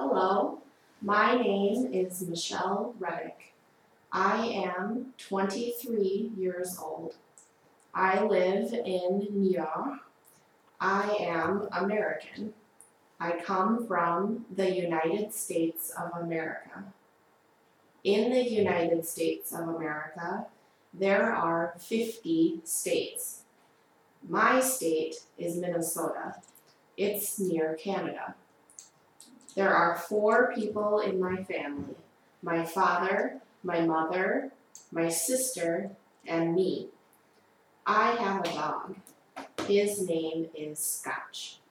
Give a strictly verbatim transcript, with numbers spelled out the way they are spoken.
Hello, my name is Michelle Reddick. I am twenty-three years old. I live in New York. I am American. I come from the United States of America. In the United States of America, there are fifty states. My state is Minnesota. It's near Canada. There are four people in my family: my father, my mother, my sister, and me. I have a dog. His name is Scotch.